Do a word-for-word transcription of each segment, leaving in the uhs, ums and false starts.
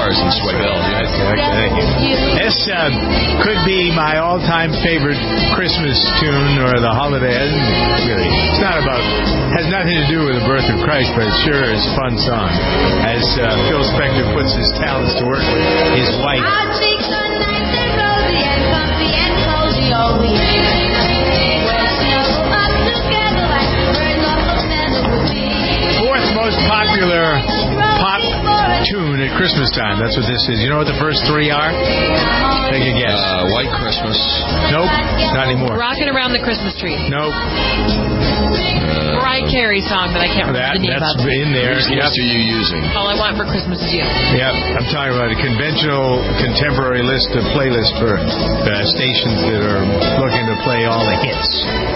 cars and sweat bells. Okay. This uh, could be my all-time favorite Christmas tune or the holiday. Really, it's not about, has nothing to do with the birth of Christ, but it sure is a fun song. As uh, Phil Spector puts his talents to work with his wife. Our cheeks are nice and rosy and comfy and cozy all week. We'll snuggle up together like birds off a feather would be. Fourth most popular pop tune at Christmas time. That's what this is. You know what the first three are? Take a guess. Uh, White Christmas. Nope. Not anymore. Rocking Around the Christmas Tree. Nope. Uh, Mariah Carey song that I can't remember that, the name that's of. in there. Which list are you using? All I Want for Christmas Is You. Yep. I'm talking about a conventional contemporary list of playlists for uh, stations that are looking to play all the hits.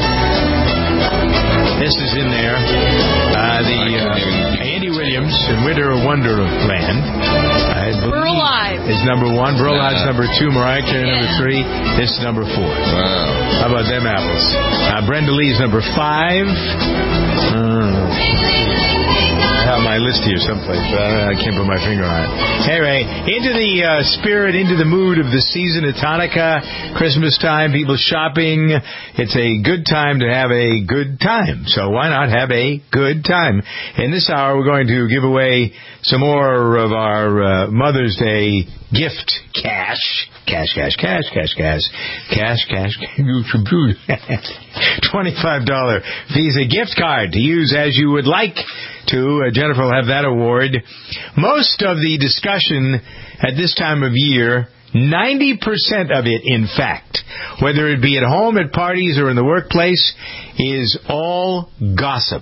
This is in there. Uh, the uh, Andy Williams in Winter Wonderland. I Burl Ives is number one. Burl Ives number two. Mariah Carey number three. This is number four. Wow. How about them apples? Uh, Brenda Lee's number five. Uh, I have my list here someplace, but I can't put my finger on it. Anyway, into the uh, spirit, into the mood of the season of Hanukkah, Christmas time, people shopping. It's a good time to have a good time. So why not have a good time? In this hour, we're going to give away some more of our uh, Mother's Day gift cash. Cash, cash, cash, cash, cash. Cash, cash, twenty-five dollars Visa gift card to use as you would like to. Uh, Jennifer will have that award. Most of the discussion at this time of year, ninety percent of it, in fact, whether it be at home, at parties, or in the workplace, is all gossip.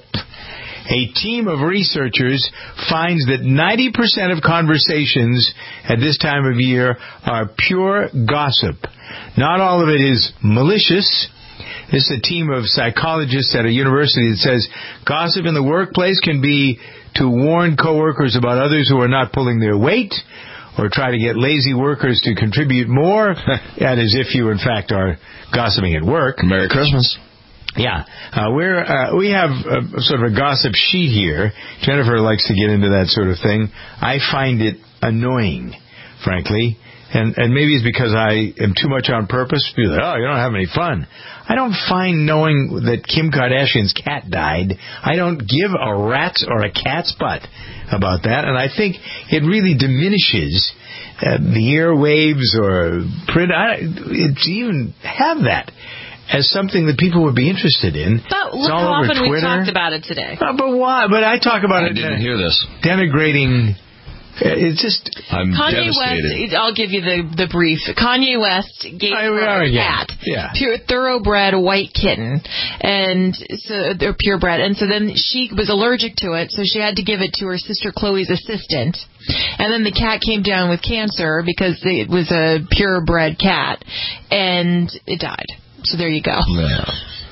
A team of researchers finds that ninety percent of conversations at this time of year are pure gossip. Not all of it is malicious. This is a team of psychologists at a university that says gossip in the workplace can be to warn coworkers about others who are not pulling their weight, or try to get lazy workers to contribute more. That is, if you, in fact, are gossiping at work. Merry Christmas. Yeah, uh, we're uh, we have a, sort of a gossip sheet here. Jennifer likes to get into that sort of thing. I find it annoying, frankly, and and maybe it's because I am too much on purpose. Be like, oh, you don't have any fun. I don't find knowing that Kim Kardashian's cat died. I don't give a rat's or a cat's butt about that, and I think it really diminishes uh, the airwaves or print. I, to even have that as something that people would be interested in. But look how often we talked about it today. Uh, but why? But I talk about I it. I didn't uh, hear this. Denigrating. It's just. I'm Kanye devastated. West. I'll give you the the brief. Kanye West gave I, her a cat, yeah. pure thoroughbred white kitten, and so they're purebred. And so then she was allergic to it, so she had to give it to her sister Chloe's assistant. And then the cat came down with cancer because it was a purebred cat, and it died. So there you go. Yeah.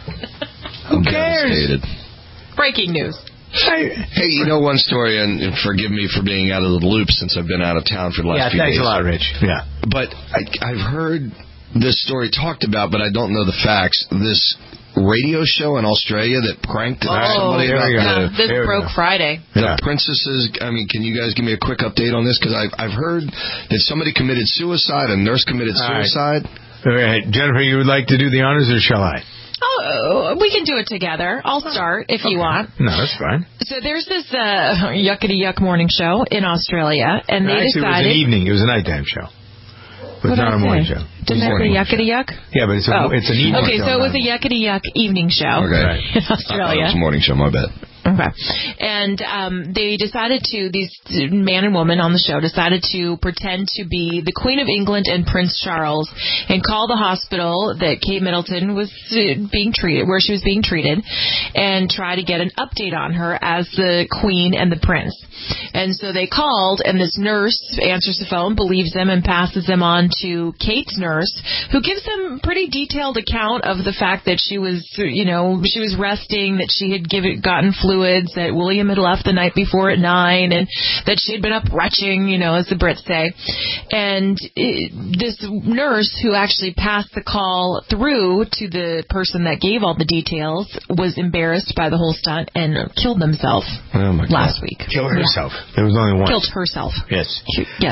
I'm Who cares? devastated. Breaking news. Hey, you know one story, and forgive me for being out of the loop since I've been out of town for the last yeah, few days. Yeah, thanks a lot, Rich. Yeah. But I, I've heard this story talked about, but I don't know the facts. This radio show in Australia that pranked oh, somebody about yeah, the, this broke Friday. The yeah. princesses. I mean, can you guys give me a quick update on this? Because I've, I've heard that somebody committed suicide, a nurse committed suicide. All right. All right. Jennifer, you would like to do the honors, or shall I? Oh, we can do it together. I'll start if okay. you want. No, that's fine. So there's this uh, Yuckity Yuck morning show in Australia, and they Actually, decided... it was an evening. It was a nighttime show. It was what not a morning show. Didn't I say Yuckity Yuck? Yeah, but it's, a, oh. it's an evening okay, show. Okay, so it was a Yuckity Yuck evening show okay. right. in Australia. It was a morning show, my bad. Okay. And um, they decided to, these man and woman on the show decided to pretend to be the Queen of England and Prince Charles and call the hospital that Kate Middleton was being treated, where she was being treated, and try to get an update on her as the Queen and the Prince. And so they called, and this nurse answers the phone, believes them, and passes them on to Kate's nurse, who gives them a pretty detailed account of the fact that she was, you know, she was resting, that she had given, gotten fluids, that William had left the night before at nine, and that she had been up retching, you know, as the Brits say. And it, this nurse, who actually passed the call through to the person that gave all the details, was embarrassed by the whole stunt and killed themselves oh my last God. week. Killed herself. Yeah. There was only one. Killed herself. Yes. Yes.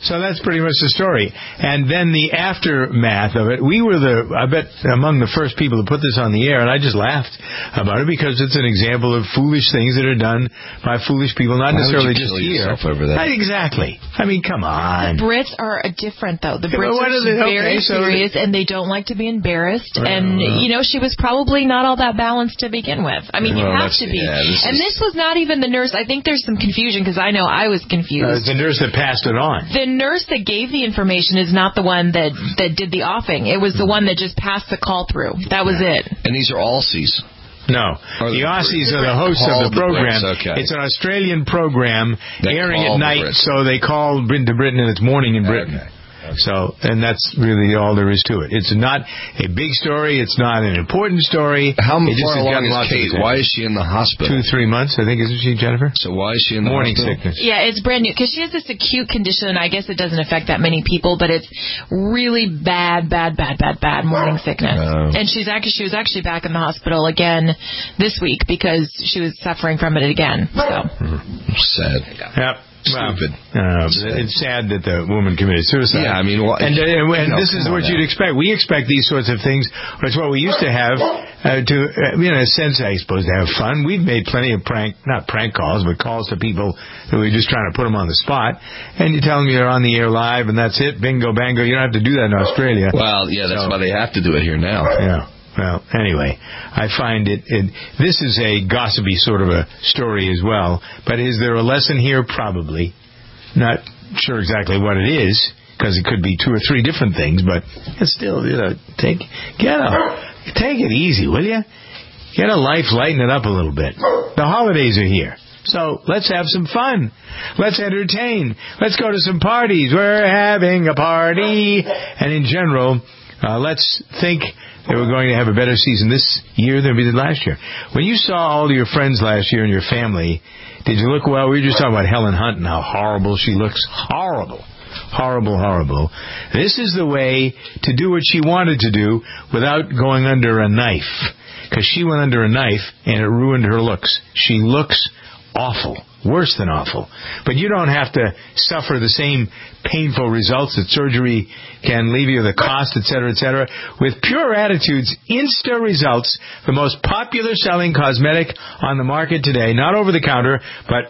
So that's pretty much the story. And then the aftermath of it, we were the, I bet, among the first people to put this on the air, and I just laughed about it because it's an example of foolish things that are done by foolish people, not Why necessarily would you just kill here. yourself over that? Not exactly. I mean, come on. The Brits are different, though. The Yeah, Brits but what are are they- very okay, so- serious, and they don't like to be embarrassed. Right, and, right. you know, she was probably not all that balanced to begin with. I mean, you Well, have that's- to be. yeah, this and is- this was not even the nurse. I think there's some confusion, because I know I was confused. Uh, the nurse that passed it on. The nurse that gave the information is not the one that, that did the offing. It was the one that just passed the call through. That was it. And these are Aussies. No. Or The the Aussies Brits. are the hosts Called of the the program. Brits, okay. It's an Australian program They airing call at the night, Brits. so they call Britain to Britain, and it's morning in Britain. Okay. So, and that's really all there is to it. It's not a big story. It's not an important story. How It just far has along gotten is lots of Kate? attention. Why is she in the hospital? Two, three months, I think, isn't she, Jennifer? So why is she in the Morning hospital? sickness. Yeah, it's brand new, because she has this acute condition, and I guess it doesn't affect that many people, but it's really bad, bad, bad, bad, bad morning sickness. Oh. And she's actually she was actually back in the hospital again this week because she was suffering from it again. So Sad. Yep. Stupid. Well, uh, it's sad that the woman committed suicide. Yeah, I mean, well, and, uh, and no, this is come what on you'd now. expect. We expect these sorts of things. It's what we used to have uh, to, uh, in a sense, I suppose, to have fun. We've made plenty of prank, not prank calls, but calls to people who we're just trying to put them on the spot. And you tell them you're on the air live, and that's it. Bingo, bango. You don't have to do that in Australia. Well, yeah, that's So- why they have to do it here now. Yeah. Well, anyway, I find it, it, this is a gossipy sort of a story as well. But is there a lesson here? Probably. Not sure exactly what it is, because it could be two or three different things, but it's still, you know, take, get a, take it easy, will you? Get a life, lighten it up a little bit. The holidays are here. So let's have some fun. Let's entertain. Let's go to some parties. We're having a party. And in general, uh, let's think that we're going to have a better season this year than we did last year. When you saw all your friends last year and your family, did you look, well, we were just talking about Helen Hunt and how horrible she looks. Horrible. Horrible, horrible. This is the way to do what she wanted to do without going under a knife. Because she went under a knife and it ruined her looks. She looks awful. Worse than awful. But you don't have to suffer the same painful results that surgery can leave you, the cost, et cetera, et cetera. With Pure Attitudes Insta Results, the most popular selling cosmetic on the market today, not over the counter, but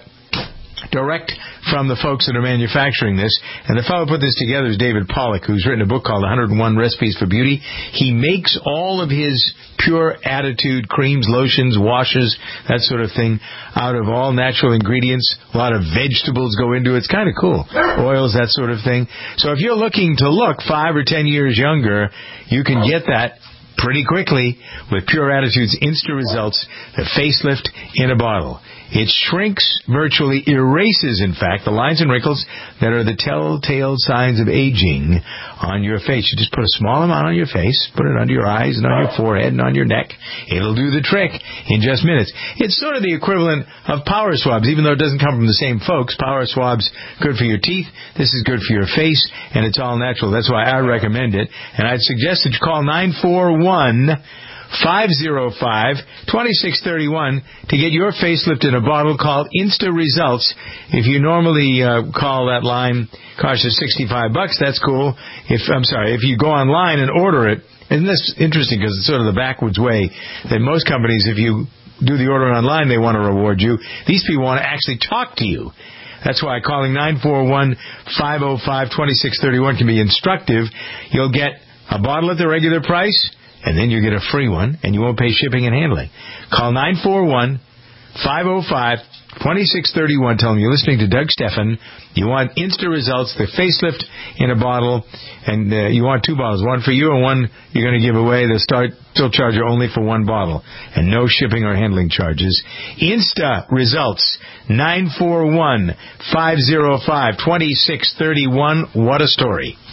direct from the folks that are manufacturing this. And the fellow who put this together is David Pollack, who's written a book called one hundred one Recipes for Beauty. He makes all of his Pure Attitude creams, lotions, washes, that sort of thing, out of all natural ingredients. A lot of vegetables go into it. It's kind of cool. Oils, that sort of thing. So if you're looking to look five or ten years younger, you can get that pretty quickly with Pure Attitude's Insta Results, the facelift in a bottle. It shrinks, virtually erases, in fact, the lines and wrinkles that are the telltale signs of aging on your face. You just put a small amount on your face, put it under your eyes and on your forehead and on your neck. It'll do the trick in just minutes. It's sort of the equivalent of power swabs, even though it doesn't come from the same folks. Power swabs, good for your teeth. This is good for your face, and it's all natural. That's why I recommend it. And I'd suggest that you call nine four one, five oh five, two six three one to get your facelift in a bottle called Insta Results. If you normally uh, call that line, costs you sixty-five bucks, that's cool. If I'm sorry, if you go online and order it, and that's interesting because it's sort of the backwards way that most companies, if you do the order online, they want to reward you. These people want to actually talk to you. That's why calling nine four one, five oh five, two six three one can be instructive. You'll get a bottle at the regular price, and then you get a free one, and you won't pay shipping and handling. Call nine four one, five oh five, two six three one. Tell them you're listening to Doug Stephan. You want Insta Results, the facelift in a bottle, and uh, you want two bottles, one for you and one you're going to give away. They'll start, still charge you only for one bottle, and no shipping or handling charges. Insta Results, nine four one, five oh five, two six three one. What a story.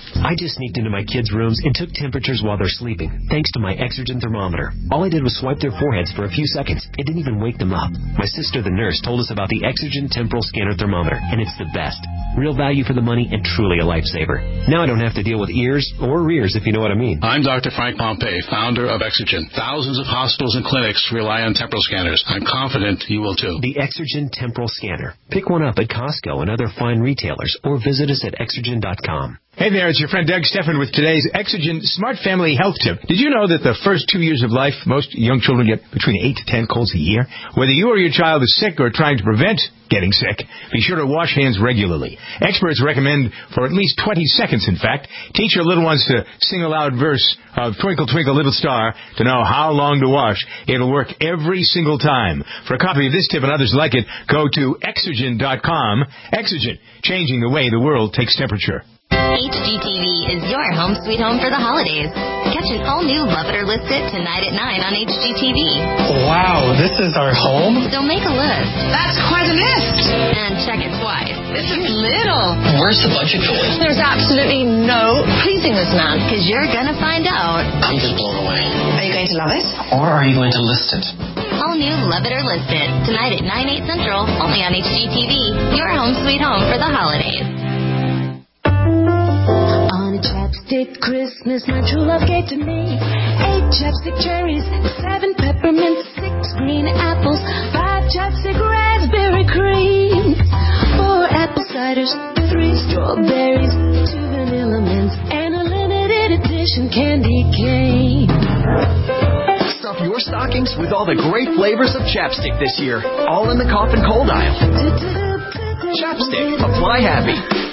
I just sneaked into my kids' rooms and took temperatures while they're sleeping, thanks to my Exergen thermometer. All I did was swipe their foreheads for a few seconds. It didn't even wake them up. My sister, the nurse, told us about the Exergen Temporal Scanner Thermometer, and it's the best. Real value for the money and truly a lifesaver. Now I don't have to deal with ears or rears, if you know what I mean. I'm Doctor Frank Pompey, founder of Exergen. Thousands of hospitals and clinics rely on temporal scanners. I'm confident you will too. The Exergen Temporal Scanner. Pick one up at Costco and other fine retailers, or visit us at exergen dot com. Hey there, it's your friend Doug Steffen with today's Exergen Smart Family Health Tip. Did you know that the first two years of life, most young children get between eight to ten colds a year? Whether you or your child is sick or trying to prevent getting sick, be sure to wash hands regularly. Experts recommend for at least twenty seconds, in fact. Teach your little ones to sing a loud verse of Twinkle, Twinkle, Little Star to know how long to wash. It'll work every single time. For a copy of this tip and others like it, go to exergen dot com. Exergen, changing the way the world takes temperature. H G T V is your home sweet home for the holidays. Catch an all-new Love It or List It tonight at nine on H G T V. Wow, this is our home? So make a list. That's quite a list. And check it twice. This is little. Where's the budget going? There's absolutely no pleasing this man. Because you're going to find out. I'm just blown away. Are you going to love it? Or are you going to list it? All new Love It or List It tonight at nine, eight Central, only on H G T V. Your home sweet home for the holidays. On a chapstick Christmas, my true love gave to me eight chapstick cherries, seven peppermints, six green apples, five chapstick raspberry creams, four apple ciders, three strawberries, two vanilla mints, and a limited edition candy cane. Stuff your stockings with all the great flavors of Chapstick this year, all in the cough and cold aisle. Chapstick, apply happy.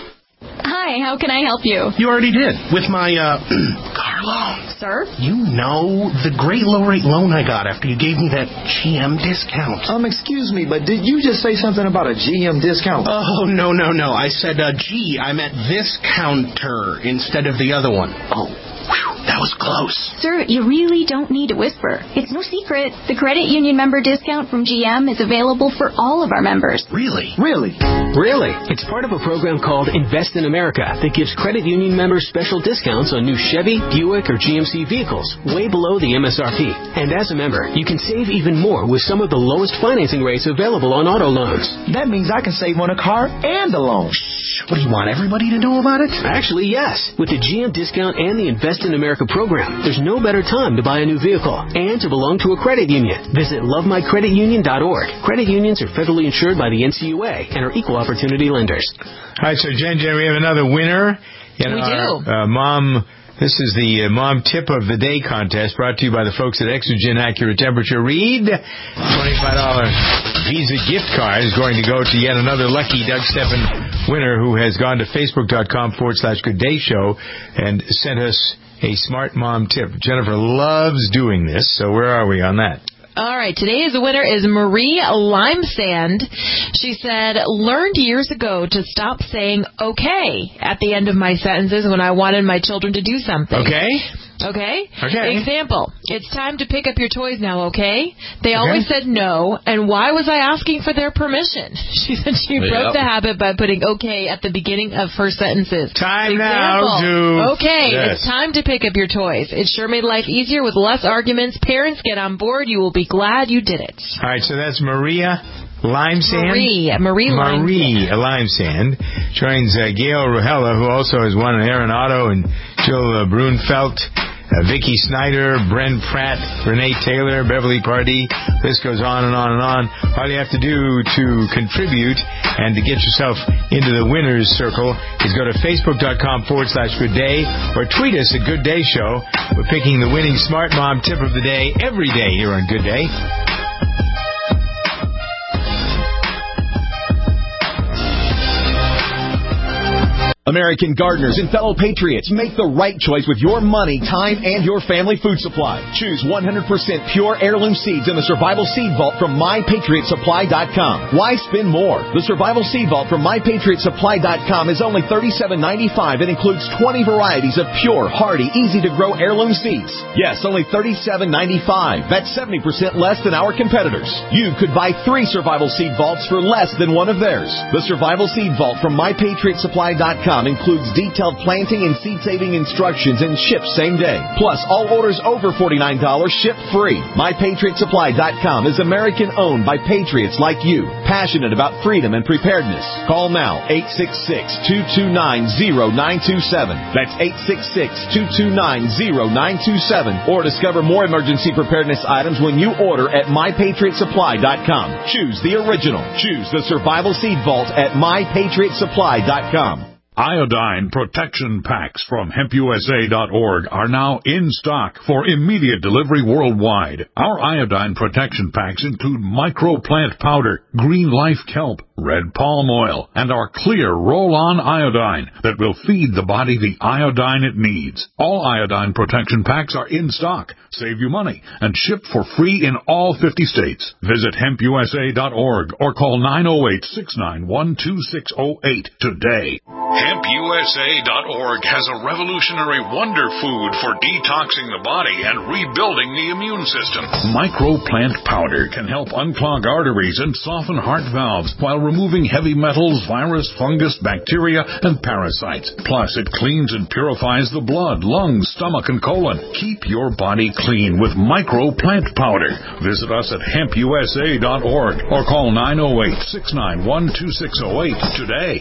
Hi, how can I help you? You already did, with my, uh, car loan. Sir? You know, the great low-rate loan I got after you gave me that G M discount. Um, excuse me, but did you just say something about a G M discount? Oh, no, no, no. I said, uh, G, I meant this counter instead of the other one. Oh. Whew, that was close. Sir, you really don't need to whisper. It's no secret. The credit union member discount from G M is available for all of our members. Really? Really? Really? It's part of a program called Invest in America that gives credit union members special discounts on new Chevy, Buick, or G M C vehicles, way below the M S R P. And as a member, you can save even more with some of the lowest financing rates available on auto loans. That means I can save on a car and a loan. Shh, what do you want everybody to know about it? Actually, yes. With the G M discount and the Invest in America program, there's no better time to buy a new vehicle and to belong to a credit union. Visit love my credit union dot org. Credit unions are federally insured by the N C U A and are equal opportunity lenders. All right, so Jen, Jen, we have another winner. In We our, do. Uh, mom, this is the uh, Mom Tip of the Day contest brought to you by the folks at Exergen Accurate Temperature Read. twenty-five dollars Visa gift card is going to go to yet another lucky Doug Steffen winner who has gone to facebook.com forward slash Good Day Show and sent us a Smart Mom Tip. Jennifer loves doing this, so where are we on that? All right, today's winner is Marie Limesand. She said, learned years ago to stop saying okay at the end of my sentences when I wanted my children to do something. Okay. Okay? Okay. Example, it's time to pick up your toys now, okay? They Okay. always said no, and why was I asking for their permission? She said she Yep. broke the habit by putting okay at the beginning of her sentences. Time Example, now to... okay, Yes. it's time to pick up your toys. It sure made life easier with less arguments. Parents, get on board. You will be glad you did it. All right, so that's Maria Limesand. Marie, Marie Limesand. Marie Limesand joins uh, Gail Ruhella, who also has won an Aaron Otto, and Jill uh, Brunfelt, uh, Vicky Snyder, Bren Pratt, Renee Taylor, Beverly Pardee. This goes on and on and on. All you have to do to contribute and to get yourself into the winner's circle is go to facebook.com forward slash good day or tweet us at Good Day Show. We're picking the winning Smart Mom Tip of the Day every day here on Good Day. American gardeners and fellow patriots, make the right choice with your money, time, and your family food supply. Choose one hundred percent pure heirloom seeds in the Survival Seed Vault from my patriot supply dot com. Why spend more? The Survival Seed Vault from my patriot supply dot com is only thirty-seven ninety-five and includes twenty varieties of pure, hardy, easy-to-grow heirloom seeds. Yes, only thirty-seven ninety-five. That's seventy percent less than our competitors. You could buy three Survival Seed Vaults for less than one of theirs. The Survival Seed Vault from my patriot supply dot com. com includes detailed planting and seed-saving instructions and ships same day. Plus, all orders over forty-nine dollars ship free. My Patriot Supply dot com is American-owned by patriots like you, passionate about freedom and preparedness. Call now, eight six six, two two nine, zero nine two seven. That's eight six six, two two nine, zero nine two seven. Or discover more emergency preparedness items when you order at My Patriot Supply dot com. Choose the original. Choose the Survival Seed Vault at My Patriot Supply dot com. Iodine protection packs from hemp U S A dot org are now in stock for immediate delivery worldwide. Our iodine protection packs include microplant powder, green life kelp, red palm oil, and our clear roll-on iodine that will feed the body the iodine it needs. All iodine protection packs are in stock, save you money, and shipped for free in all fifty states. Visit hemp U S A dot org or call nine oh eight, six nine one, two six oh eight today. hemp U S A dot org has a revolutionary wonder food for detoxing the body and rebuilding the immune system. Microplant powder can help unclog arteries and soften heart valves while removing heavy metals, virus, fungus, bacteria, and parasites. Plus, it cleans and purifies the blood, lungs, stomach, and colon. Keep your body clean with microplant powder. Visit us at hemp U S A dot org or call nine oh eight, six nine one, two six oh eight today.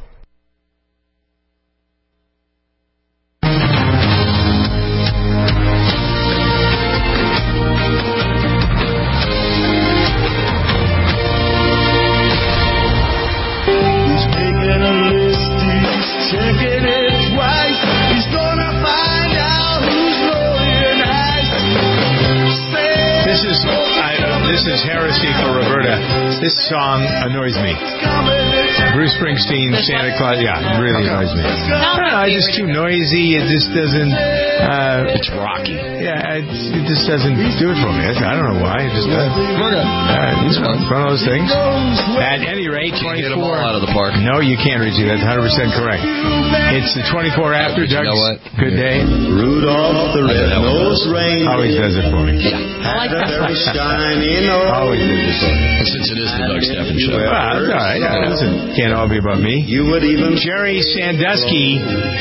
This song annoys me. Bruce Springsteen, Santa Claus, yeah, it really annoys me. I don't know, it's just too noisy. It just doesn't... Uh, it's rocky. Yeah, it, it just doesn't do it for me. I don't know why. It just does. Uh, it's one of those things. At any rate, twenty-four... Hit them all out of the park. No, you can't, Richie. That's one hundred percent correct. It's the twenty-four after Doug's. You know what? Good day. Rudolph the red-nosed reindeer. Always does it for me. Yeah. I like that. Always does it for me. Since it is the Doug Stephan Show. Well, that's all right. Yeah, it doesn't, can't all be about me. You would even... Jerry Sandusky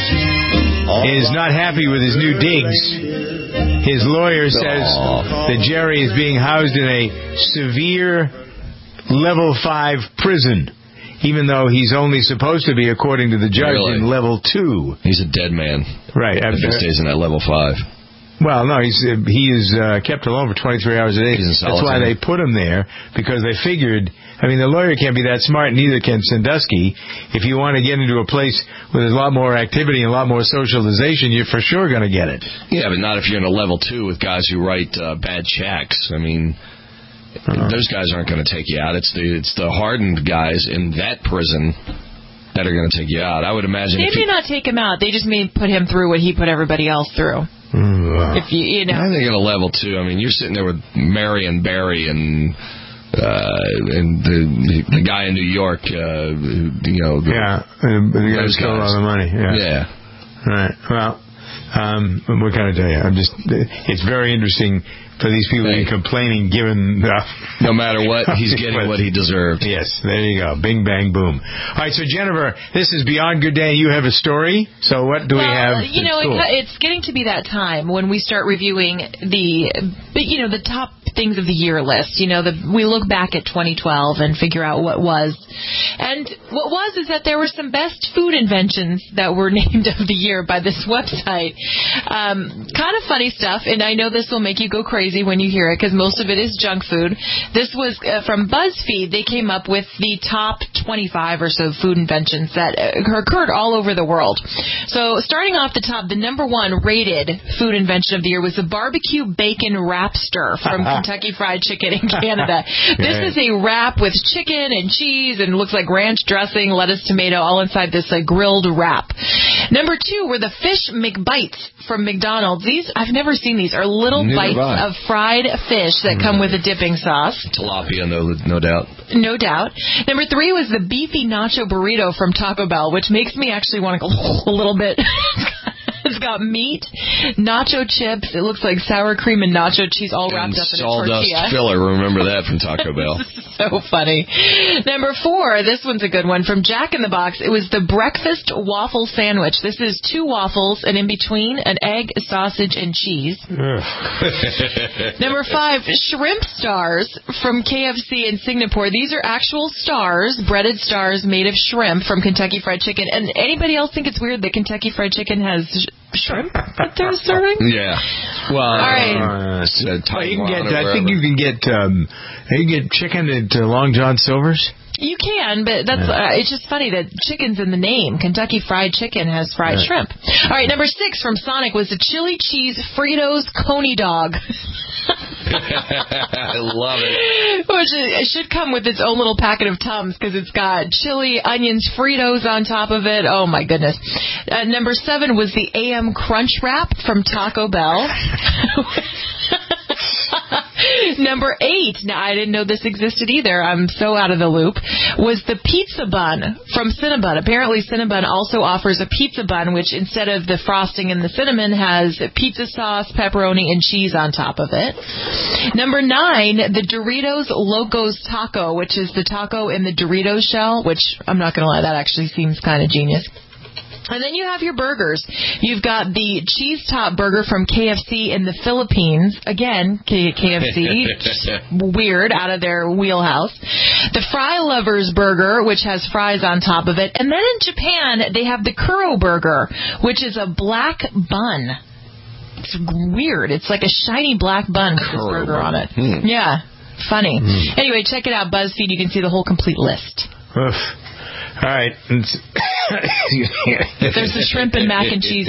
is not happy with his new digs. His lawyer says that Jerry is being housed in a severe level five prison, even though he's only supposed to be, according to the judge, really? in level two. He's a dead man. Right. If he stays in that level five. Well, no, he's uh, he is uh, kept alone for twenty-three hours a day. That's why they put him there, because they figured, I mean, the lawyer can't be that smart, neither can Sandusky. If you want to get into a place where there's a lot more activity and a lot more socialization, you're for sure going to get it. Yeah, but not if you're in a level two with guys who write uh, bad checks. I mean, uh-huh. those guys aren't going to take you out. It's the it's the hardened guys in that prison that are going to take you out. I would imagine. They if may you, not take him out. They just may put him through what he put everybody else through. Mm, if you, you know. I think at a level two, I mean, you're sitting there with Marion Barry and uh, and the the guy in New York, uh, who, you know. The, yeah, and the guy who stole all the money. Yeah. Yeah. Right. Well, um, what can I tell you? I'm just. It's very interesting for these people hey. to be complaining, given uh, no matter what, he's getting what he deserved. Yes, there you go. Bing, bang, boom. All right, so Jennifer, this is Beyond Good Day. You have a story. So what do well, we have? You know, cool? it, it's getting to be that time when we start reviewing the, you know, the top things of the year list. You know, the, we look back at twenty twelve and figure out what was. And what was is that there were some best food inventions that were named of the year by this website. Um, kind of funny stuff, and I know this will make you go crazy when you hear it, because most of it is junk food. This was uh, from BuzzFeed. They came up with the top twenty-five or so food inventions that uh, occurred all over the world. So starting off the top, the number one rated food invention of the year was the barbecue bacon wrapster from Kentucky Fried Chicken in Canada. This is a wrap with chicken and cheese and looks like ranch dressing, lettuce, tomato, all inside this uh, grilled wrap. Number two were the fish McBites from McDonald's. These, I've never seen these, are little Neither bites of fried fish that mm. come with a dipping sauce. Tilapia, no, no doubt. No doubt. Number three was the beefy nacho burrito from Taco Bell, which makes me actually want to go a little bit. It's got without meat, nacho chips. It looks like sour cream and nacho cheese all wrapped and up in a sawdust tortilla. filler. Remember that from Taco Bell. So funny. Number four, this one's a good one. From Jack in the Box, it was the breakfast waffle sandwich. This is two waffles, and in between, an egg, sausage, and cheese. Number five, shrimp stars from K F C in Singapore. These are actual stars, breaded stars made of shrimp from Kentucky Fried Chicken. And anybody else think it's weird that Kentucky Fried Chicken has sh- shrimp that they're serving? Yeah. Well, all right. Uh, uh, well, you can get, I think you can get um, you can get chicken at uh, Long John Silver's. You can, but that's uh, it's just funny that chicken's in the name. Kentucky Fried Chicken has fried Right. shrimp. All right, number six from Sonic was the chili cheese Fritos Coney Dog. I love it. Which it should come with its own little packet of Tums because it's got chili, onions, Fritos on top of it. Oh, my goodness. Uh, number seven was the A M Crunch Wrap from Taco Bell. Number eight, now I didn't know this existed either, I'm so out of the loop, was the pizza bun from Cinnabon. Apparently Cinnabon also offers a pizza bun, which instead of the frosting and the cinnamon has pizza sauce, pepperoni, and cheese on top of it. Number nine, the Doritos Locos Taco, which is the taco in the Doritos shell, which I'm not going to lie, that actually seems kind of genius. And then you have your burgers. You've got the cheese top burger from K F C in the Philippines. Again, K- KFC, weird, out of their wheelhouse. The Fry Lovers burger, which has fries on top of it. And then in Japan, they have the Kuro burger, which is a black bun. It's weird. It's like a shiny black bun with this burger on it. Hmm. Yeah, funny. Hmm. Anyway, check it out, BuzzFeed. You can see the whole complete list. Oof. All right. There's the shrimp and mac and cheese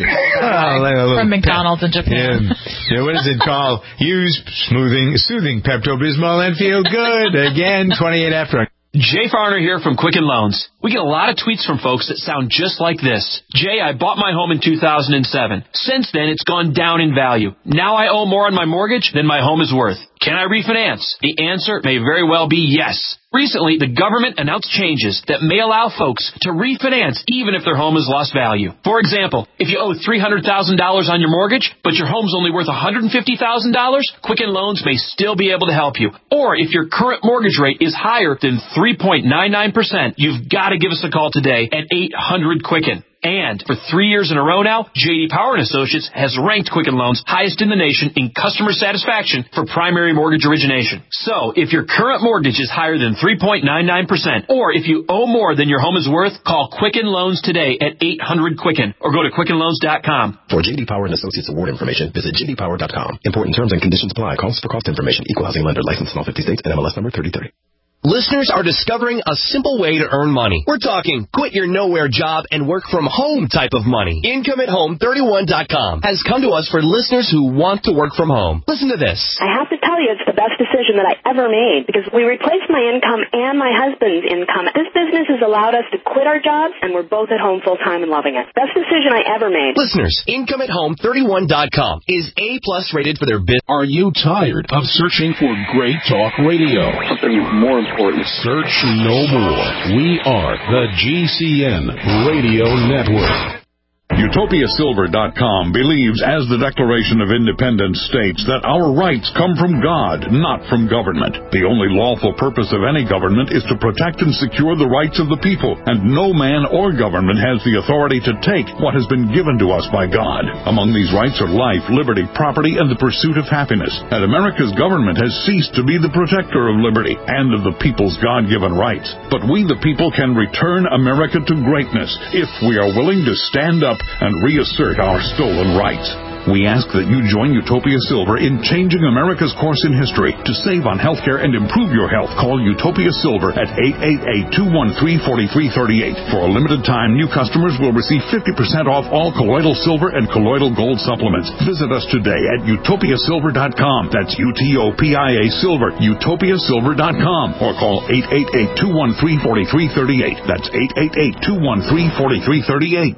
Oh, from McDonald's in Japan. Yeah. Yeah, what is it called? Use smoothing, soothing Pepto-Bismol and feel good. Again, twenty-eight after. Jay Farner here from Quicken Loans. We get a lot of tweets from folks that sound just like this. Jay, I bought my home in two thousand seven. Since then, it's gone down in value. Now I owe more on my mortgage than my home is worth. Can I refinance? The answer may very well be yes. Recently, the government announced changes that may allow folks to refinance even if their home has lost value. For example, if you owe three hundred thousand dollars on your mortgage, but your home's only worth one hundred fifty thousand dollars, Quicken Loans may still be able to help you. Or if your current mortgage rate is higher than three point nine nine percent, you've got to give us a call today at eight hundred Quicken. And for three years in a row now, J D Power and Associates has ranked Quicken Loans highest in the nation in customer satisfaction for primary mortgage origination. So, if your current mortgage is higher than three point nine nine percent, or if you owe more than your home is worth, call Quicken Loans today at eight hundred Quicken or go to Quicken Loans dot com. For J D Power and Associates award information, visit J D Power dot com. Important terms and conditions apply. Calls for cost information. Equal housing lender. Licensed in all fifty states and M L S number thirty thirty. Listeners are discovering a simple way to earn money. We're talking quit your nowhere job and work from home type of money. Income at Home thirty-one dot com has come to us for listeners who want to work from home. Listen to this. I have to tell you, it's the best decision that I ever made because we replaced my income and my husband's income. This business has allowed us to quit our jobs, and we're both at home full time and loving it. Best decision I ever made. Listeners, Income at Home thirty-one dot com is A plus rated for their business. Are you tired of searching for great talk radio? Something more important. Search no more. We are the G C N Radio Network. Utopia Silver dot com believes, as the Declaration of Independence states, that our rights come from God, not from government. The only lawful purpose of any government is to protect and secure the rights of the people, and no man or government has the authority to take what has been given to us by God. Among these rights are life, liberty, property, and the pursuit of happiness. And America's government has ceased to be the protector of liberty and of the people's God-given rights. But we, the people, can return America to greatness if we are willing to stand up and reassert our stolen rights. We ask that you join Utopia Silver in changing America's course in history. To save on health care and improve your health, call Utopia Silver at eight eight eight, two one three, four three three eight. For a limited time, new customers will receive fifty percent off all colloidal silver and colloidal gold supplements. Visit us today at Utopia Silver dot com. That's U T O P I A Silver, Utopia Silver dot com. Or call eight eight eight, two one three, four three three eight. That's eight eight eight, two one three, four three three eight.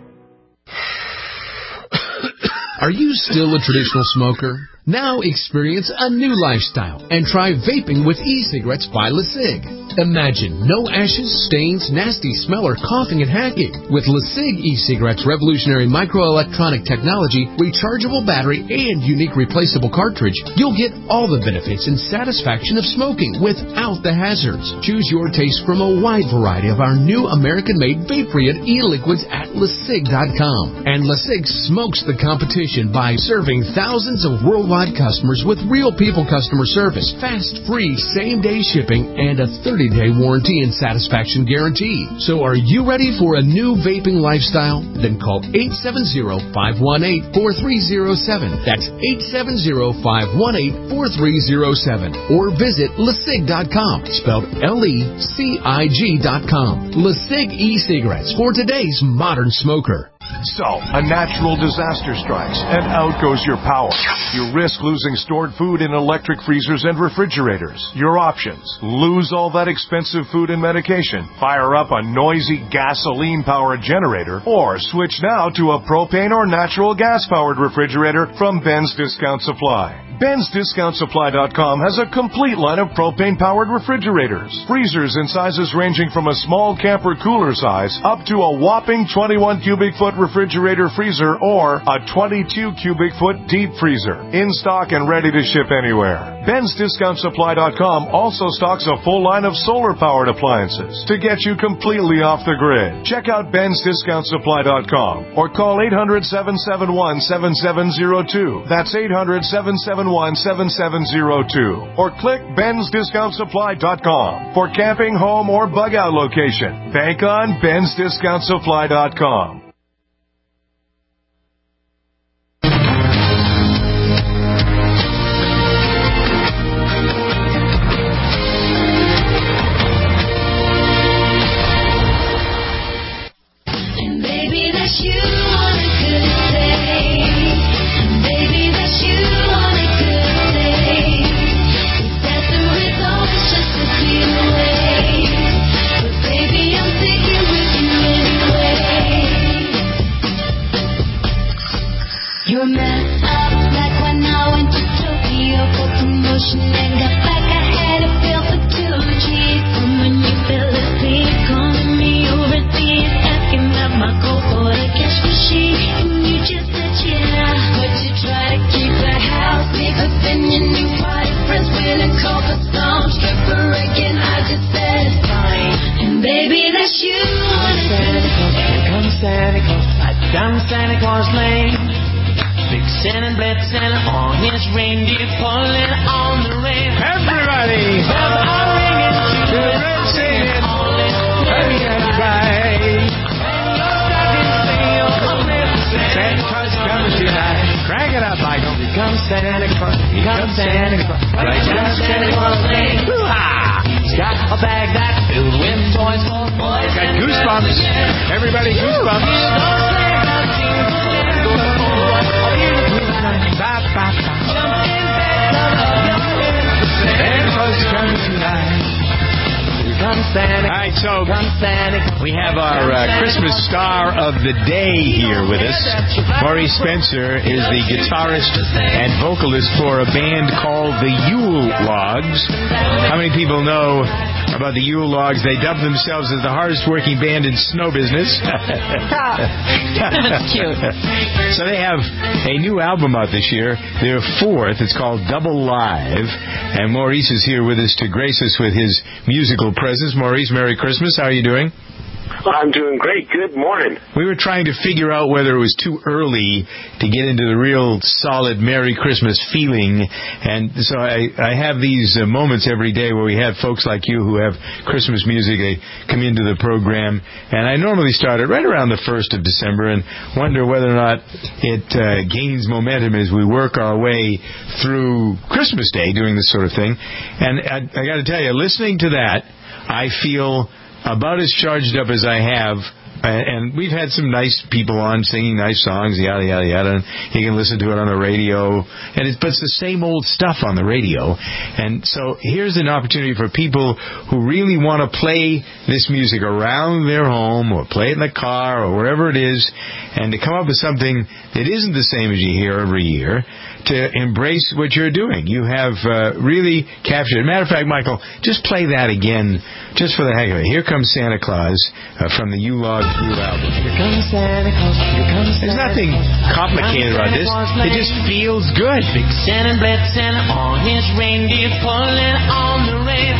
Are you still a traditional smoker? Now experience a new lifestyle and try vaping with e-cigarettes by LeSig. Imagine no ashes, stains, nasty smell, or coughing and hacking. With LeSig e-cigarettes' revolutionary microelectronic technology, rechargeable battery, and unique replaceable cartridge, you'll get all the benefits and satisfaction of smoking without the hazards. Choose your taste from a wide variety of our new American-made vape-free e-liquids at LeSig dot com. And LeSig smokes the competition by serving thousands of worldwide customers with real people customer service, fast, free, same-day shipping, and a thirty-day warranty and satisfaction guarantee. So are you ready for a new vaping lifestyle? Then call eight seven zero, five one eight, four three zero seven. That's eight seven zero, five one eight, four three zero seven. Or visit LeSig dot com, spelled L E C I G dot com. LeSig e-cigarettes for today's modern smoker. So, a natural disaster strikes, and out goes your power. You risk losing stored food in electric freezers and refrigerators. Your options: lose all that expensive food and medication, fire up a noisy gasoline-powered generator, or switch now to a propane or natural gas-powered refrigerator from Ben's Discount Supply. Ben's Discount Supply dot com has a complete line of propane-powered refrigerators. Freezers in sizes ranging from a small camper cooler size up to a whopping twenty-one cubic foot refrigerator freezer or a twenty-two cubic foot deep freezer. In stock and ready to ship anywhere. Ben's Discount Supply dot com also stocks a full line of solar-powered appliances to get you completely off the grid. Check out Ben's Discount Supply dot com or call eight hundred, seven seven one, seven seven zero two. That's eight hundred, seven seven one, seven seven zero two. Or click Ben's Discount Supply dot com for camping, home, or bug-out location. Bank on Ben's Discount Supply dot com. Spencer is the guitarist and vocalist for a band called the Yule Logs. How many people know about the Yule Logs? They dubbed themselves as the hardest working band in snow business. That's cute. So they have a new album out this year, their fourth. It's called Double Live. And Maurice is here with us to grace us with his musical presence. Maurice, Merry Christmas. How are you doing? I'm doing great. Good morning. We were trying to figure out whether it was too early to get into the real solid Merry Christmas feeling. And so I, I have these uh, moments every day where we have folks like you who have Christmas music. They come into the program. And I normally start it right around the first of December and wonder whether or not it uh, gains momentum as we work our way through Christmas Day doing this sort of thing. And I, I got to tell you, listening to that, I feel about as charged up as I have And, and we've had some nice people on singing nice songs, yada, yada, yada. And you can listen to it on the radio. And it's, but it's the same old stuff on the radio. And so here's an opportunity for people who really want to play this music around their home or play it in the car or wherever it is, and to come up with something that isn't the same as you hear every year, to embrace what you're doing. You have uh, really captured it. Matter of fact, Michael, just play that again, just for the heck of it. Here Comes Santa Claus uh, from the U-Log new album. Here comes Santa Claus. Here comes Santa There's nothing complicated about this. It just feels good. Big Santa, Black Santa, on his reindeer pulling on the rail.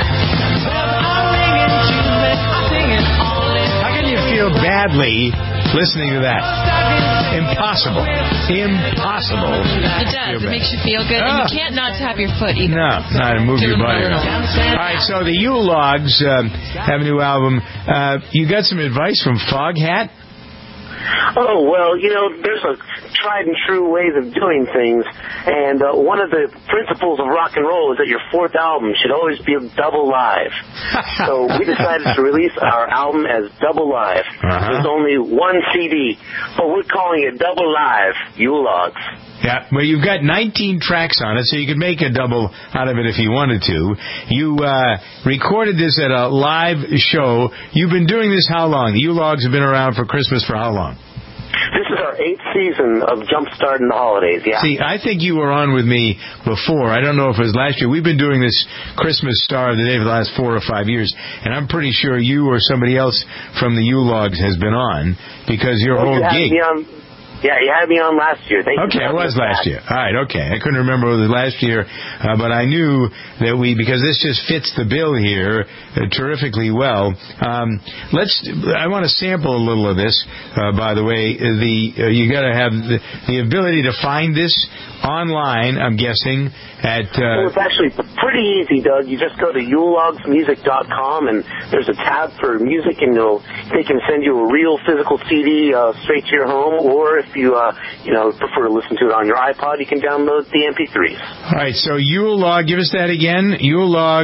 How can you feel badly listening to that? Impossible. Impossible. It does. It makes you feel good. And Ah. you can't not tap your foot either. No, not to move your body around. All right, so the U-Logs um, have a new album. Uh, you got some advice from Foghat? Oh, well, you know, there's a tried and true ways of doing things, and uh, one of the principles of rock and roll is that your fourth album should always be double live. So we decided to release our album as double live. Uh-huh. There's only one C D, but we're calling it Double Live U-Logs. Yeah, well, you've got nineteen tracks on it, so you could make a double out of it if you wanted to. You uh, recorded this at a live show. You've been doing this how long? The U-Logs have been around for Christmas for how long? This is our eighth season of Jumpstarting the Holidays, yeah. See, I think you were on with me before. I don't know if it was last year. We've been doing this Christmas Star of the Day for the last four or five years, and I'm pretty sure you or somebody else from the U-Logs has been on, because your Well, whole you had gig... me on, yeah, you had me on last year. Thank Okay, you it was last year. All right, okay. I couldn't remember what it was last year, uh, but I knew that we, because this just fits the bill here uh, terrifically well. Um, let's. I want to sample a little of this. Uh, by the way, the uh, you got to have the, the ability to find this online. I'm guessing at. Uh, well, it's actually pretty easy, Doug. You just go to ulogs music dot com, and there's a tab for music, and they'll, they can send you a real physical C D uh, straight to your home, or if you uh, you know prefer to listen to it on your iPod, you can download the M P threes. All right, so U-Log, give us that again. U-Log.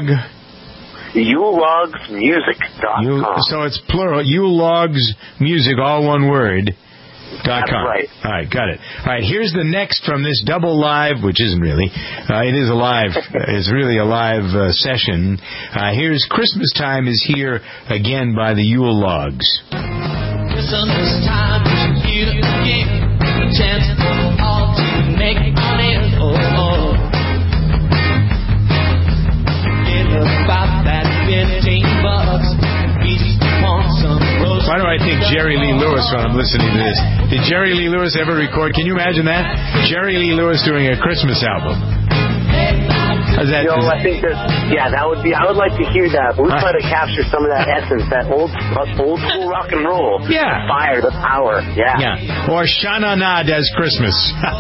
ulogs music dot com. So it's plural. U-Logs Music, all one word. Dot That's com. right. All right, got it. All right, here's the next from this double live, which isn't really. Uh, it is a live. It's really a live uh, session. Uh, here's Christmas Time is Here again by the U-Logs. Christmas time is here again. A chance for all to make money. Oh, oh. Give about that fifteen bucks. We want some roast. Why do I think Jerry Lee Lewis when I'm listening to this? Did Jerry Lee Lewis ever record? Can you imagine that? Jerry Lee Lewis doing a Christmas album. Is that, you know, is I think that, yeah, that would be, I would like to hear that. But we try to capture some of that essence, that old uh, old school rock and roll. Yeah. The fire, the power. Yeah. Yeah. Or Shana Na Does Christmas.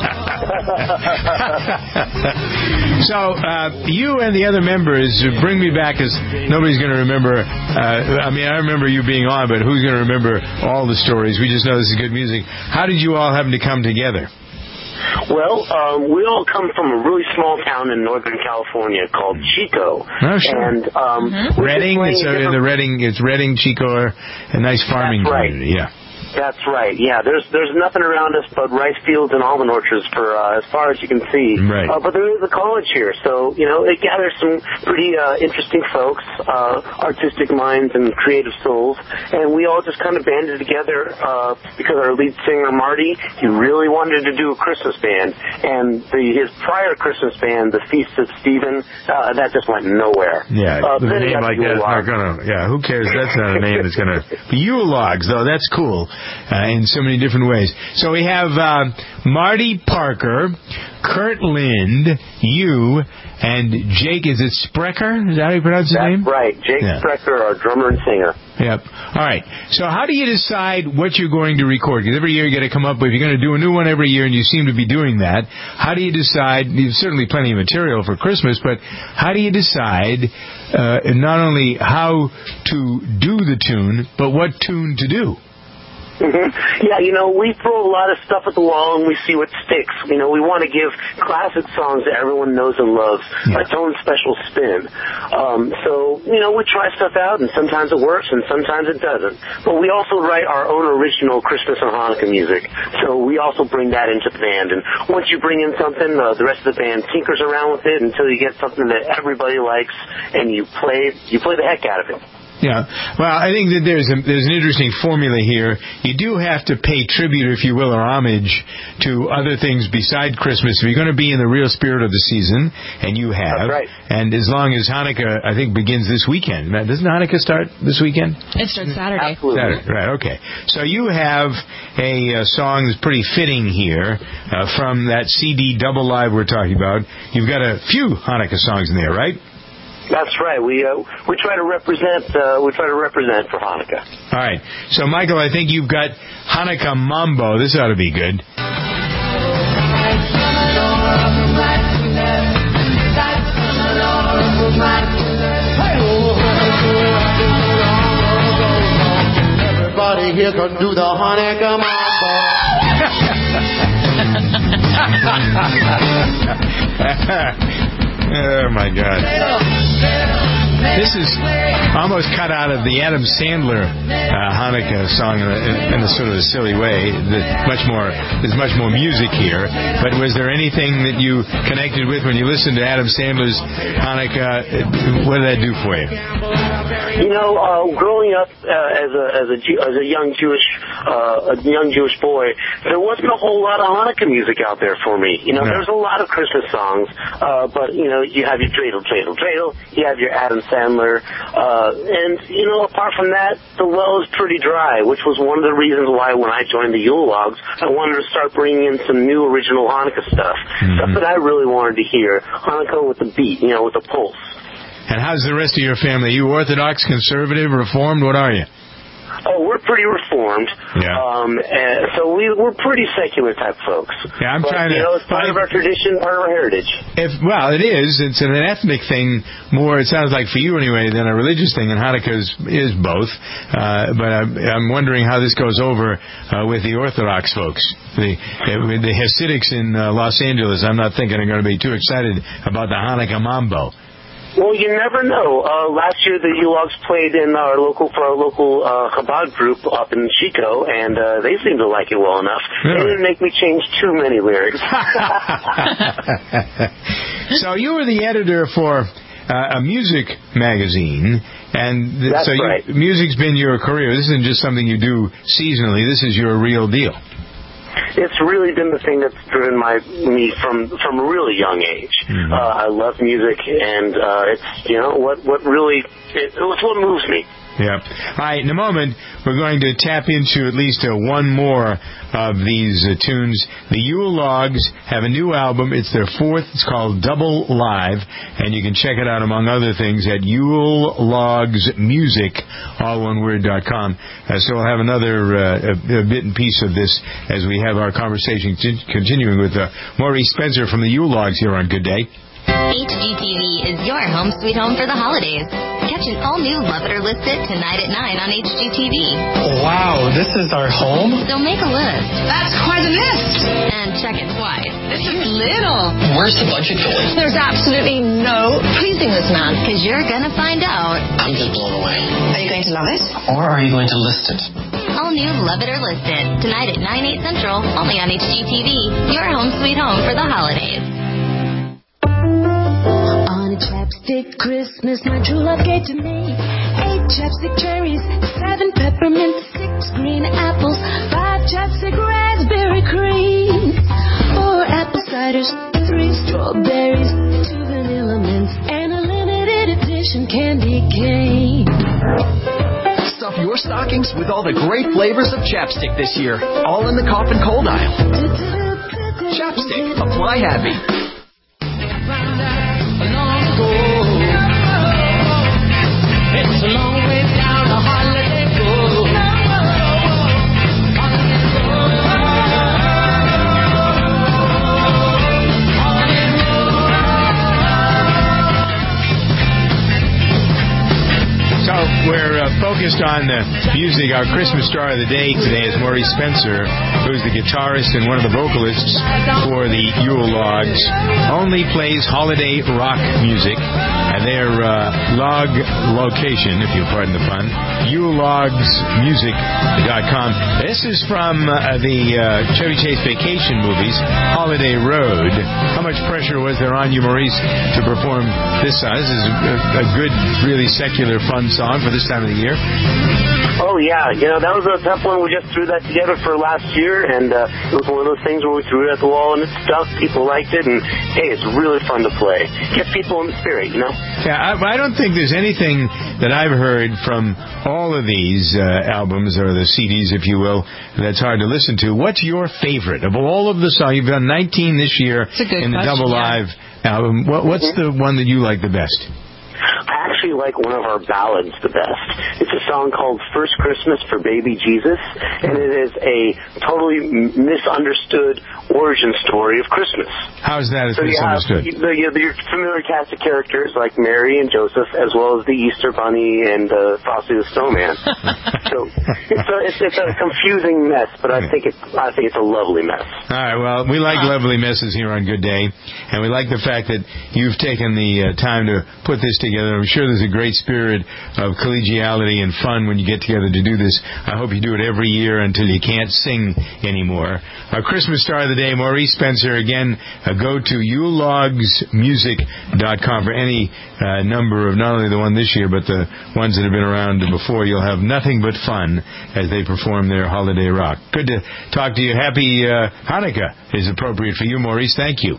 So, uh, you and the other members bring me back, as nobody's going to remember. Uh, I mean, I remember you being on, but who's going to remember all the stories? We just know this is good music. How did you all happen to come together? Well, um, we all come from a really small town in Northern California called Chico. Oh, sure. And um, Mm-hmm. Redding, it's uh, in the Redding, it's Redding, Chico, a nice farming That's right. community. Yeah. That's right. Yeah, there's there's nothing around us but rice fields and almond orchards for uh, as far as you can see. Right. Uh, but there is a college here, so you know it gathers some pretty uh, interesting folks, uh, artistic minds and creative souls, and we all just kind of banded together uh, because our lead singer Marty, he really wanted to do a Christmas band, and the, his prior Christmas band, the Feast of Stephen, uh, that just went nowhere. Yeah, uh, with a then he name got like that is not U-Logs. gonna. Yeah, who cares? That's not a name that's gonna. U-Logs, though, that's cool. Uh, in so many different ways. So we have uh, Marty Parker, Kurt Lind, you, and Jake, is it Sprecher? Is that how you pronounce his That's name? right. Jake Yeah. Sprecher, our drummer and singer. Yep. All right. So how do you decide what you're going to record? Because every year you got to come up with, if you're going to do a new one every year, and you seem to be doing that, how do you decide, there's certainly plenty of material for Christmas, but how do you decide uh, not only how to do the tune, but what tune to do? Mm-hmm. Yeah, you know, we throw a lot of stuff at the wall and we see what sticks. You know, we want to give classic songs that everyone knows and loves yeah. its own special spin. Um, so, you know, we try stuff out, and sometimes it works and sometimes it doesn't. But we also write our own original Christmas and Hanukkah music. So we also bring that into the band. And once you bring in something, uh, the rest of the band tinkers around with it until you get something that everybody likes, and you play, you play the heck out of it. Yeah. Well, I think that there's a, there's an interesting formula here. You do have to pay tribute, if you will, or homage to other things beside Christmas. If you're going to be in the real spirit of the season, and you have, That's right. and as long as Hanukkah, I think, begins this weekend. Doesn't Hanukkah start this weekend? It starts Saturday. Absolutely. Saturday. Right, okay. So you have a, a song that's pretty fitting here uh, from that C D Double Live we're talking about. You've got a few Hanukkah songs in there, right? That's right. We uh, we try to represent uh, we try to represent for Hanukkah. All right. So, Michael, I think you've got Hanukkah Mambo. This ought to be good. Everybody here can do the Hanukkah Mambo. Oh, my God. This is almost cut out of the Adam Sandler uh, Hanukkah song in a, in a sort of a silly way. There's much more, there's much more music here. But was there anything that you connected with when you listened to Adam Sandler's Hanukkah? What did that do for you? You know, uh, growing up uh, as a as a Jew, as a young Jewish uh, a young Jewish boy, there wasn't a whole lot of Hanukkah music out there for me. You know, No. there's a lot of Christmas songs, uh, but you know, you have your dreidel, dreidel, dreidel. You have your Adam Sandler, uh, and you know, apart from that, the well is pretty dry, which was one of the reasons why when I joined the Yule Logs, I wanted to start bringing in some new original Hanukkah stuff, mm-hmm. stuff that I really wanted to hear. Hanukkah with the beat, you know, with the pulse. And how's the rest of your family? You Orthodox, conservative, Reformed? What are you? Oh, we're pretty Reformed. Yeah. Um, and so we, we're pretty secular type folks. Yeah, I'm but, trying to. You know, it's part of our tradition, part of our heritage. If well, it is. It's an ethnic thing more. It sounds like for you anyway than a religious thing. And Hanukkah is, is both. Uh, but I'm, I'm wondering how this goes over uh, with the Orthodox folks, the the Hasidics in uh, Los Angeles. I'm not thinking they're going to be too excited about the Hanukkah Mambo. Well, you never know. Uh, last year, the U-Logs played in our local for our local uh, Chabad group up in Chico, and uh, they seemed to like it well enough. Really? They didn't make me change too many lyrics. So you were the editor for uh, a music magazine, and th- That's so you, right. music's been your career. This isn't just something you do seasonally. This is your real deal. It's really been the thing that's driven my me from from a really young age. Mm-hmm. Uh, I love music, and uh, it's you know what what really it, it's what moves me. Yeah. All right, in a moment, we're going to tap into at least uh, one more of these uh, tunes. The Yule Logs have a new album. It's their fourth. It's called Double Live, and you can check it out, among other things, at Yule Logs Music, all one word, dot com. Uh, so we'll have another uh, a, a bit and piece of this as we have our conversation t- continuing with uh, Maurice Spencer from the Yule Logs here on Good Day. H G T V is your home sweet home for the holidays. Catch an all-new Love It or List It tonight at nine on H G T V. Wow, this is our home? So make a list. That's quite a list. And check it twice. This is little. Where's the budget going? There's absolutely no pleasing this man. Because you're going to find out. I'm just blown away. Are you going to love it? Or are you going to list it? All new Love It or List It tonight at nine, eight Central, only on H G T V. Your home sweet home for the holidays. On a chapstick Christmas, my true love gave to me eight chapstick cherries, seven peppermint, six green apples, five chapstick raspberry cream, four apple ciders, three strawberries, two vanilla mints, and a limited edition candy cane. Stuff your stockings with all the great flavors of Chapstick this year, all in the cough and cold aisle. Chapstick, apply happy. It's a long way down the holiday road. So we're uh, focused focused on the music. Our Christmas star of the day today is Maurice Spencer, who's the guitarist and one of the vocalists for the Yule Logs. Only plays holiday rock music at their uh, log location, if you'll pardon the pun, Yule Logs Music dot com. This is from uh, the uh, Chevy Chase Vacation movies, Holiday Road. How much pressure was there on you, Maurice, to perform this song? This is a, a good, really secular, fun song for this time of the year. Oh, yeah. You know, that was a tough one. We just threw that together for last year, and uh, it was one of those things where we threw it at the wall, and it stuck. People liked it, and, hey, it's really fun to play. Gets people in the spirit, you know? Yeah, I, I don't think there's anything that I've heard from all of these uh, albums, or the C Ds, if you will, that's hard to listen to. What's your favorite of all of the songs? You've done nineteen this year in the question, Double yeah. Live album. What, what's the one that you like the best? I actually like one of our ballads the best. It's a song called First Christmas for Baby Jesus, and it is a totally misunderstood origin story of Christmas. How is that so misunderstood? You have the, you have your familiar cast of characters like Mary and Joseph, as well as the Easter Bunny and uh, Frosty the Snowman. So it's a, it's, it's a confusing mess, but I think it's I think it's a lovely mess. All right, well, we like lovely messes here on Good Day, and we like the fact that you've taken the uh, time to put this together. I'm sure there's a great spirit of collegiality and fun when you get together to do this. I hope you do it every year until you can't sing anymore. Our Christmas star of the day, Maurice Spencer. Again, uh, go to Yule Logs Music dot com for any uh, number of, not only the one this year, but the ones that have been around before. You'll have nothing but fun as they perform their holiday rock. Good to talk to you. Happy uh, Hanukkah is appropriate for you, Maurice. Thank you.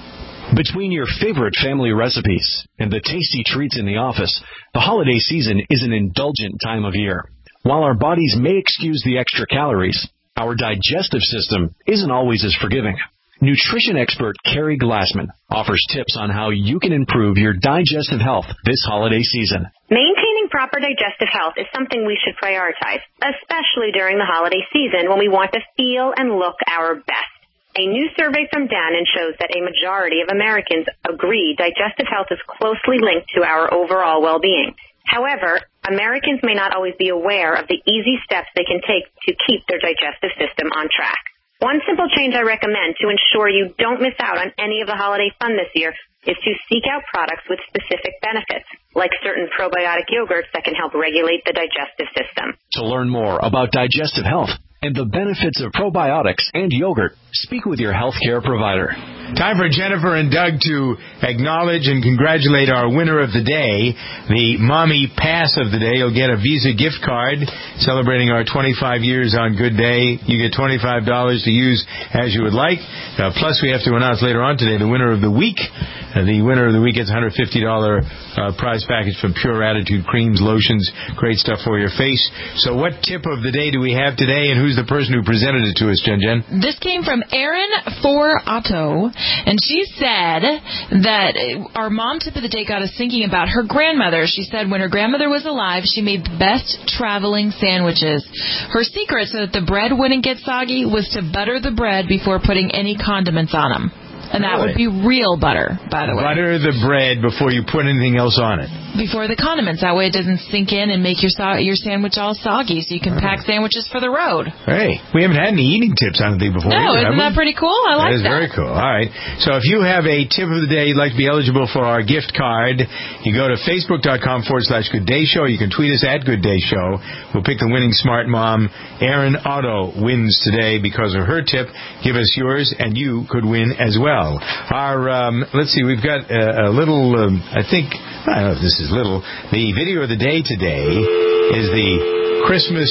Between your favorite family recipes and the tasty treats in the office, the holiday season is an indulgent time of year. While our bodies may excuse the extra calories, our digestive system isn't always as forgiving. Nutrition expert Carrie Glassman offers tips on how you can improve your digestive health this holiday season. Maintaining proper digestive health is something we should prioritize, especially during the holiday season when we want to feel and look our best. A new survey from Dannon shows that a majority of Americans agree digestive health is closely linked to our overall well-being. However, Americans may not always be aware of the easy steps they can take to keep their digestive system on track. One simple change I recommend to ensure you don't miss out on any of the holiday fun this year is to seek out products with specific benefits, like certain probiotic yogurts that can help regulate the digestive system. To learn more about digestive health and the benefits of probiotics and yogurt, speak with your healthcare provider. Time for Jennifer and Doug to acknowledge and congratulate our winner of the day, the Mommy Pass of the day. You'll get a Visa gift card celebrating our twenty-five years on Good Day. You get twenty-five dollars to use as you would like. Uh, plus, we have to announce later on today the winner of the week. Uh, the winner of the week gets a one hundred fifty dollars uh, prize package from Pure Attitude creams, lotions, great stuff for your face. So what tip of the day do we have today, and who's the person who presented it to us, Jen Jen? This came from Erin for Otto, and she said that our mom tip of the day got us thinking about her grandmother. She said when her grandmother was alive, she made the best traveling sandwiches. Her secret so that the bread wouldn't get soggy was to butter the bread before putting any condiments on them. And that Really? would be real butter, by the way. Butter the bread before you put anything else on it. Before the condiments. That way it doesn't sink in and make your so- your sandwich all soggy, so you can pack sandwiches for the road. Hey, we haven't had any eating tips, I don't think, before. No, either, isn't that pretty cool? I like that. That is very cool. All right. So if you have a tip of the day you'd like to be eligible for our gift card, you go to facebook.com forward slash Good Day Show. You can tweet us at Good Day Show. We'll pick the winning smart mom. Erin Otto wins today because of her tip. Give us yours, and you could win as well. Our um, let's see, we've got a, a little, um, I think, I don't know if this is little. The video of the day today is the Christmas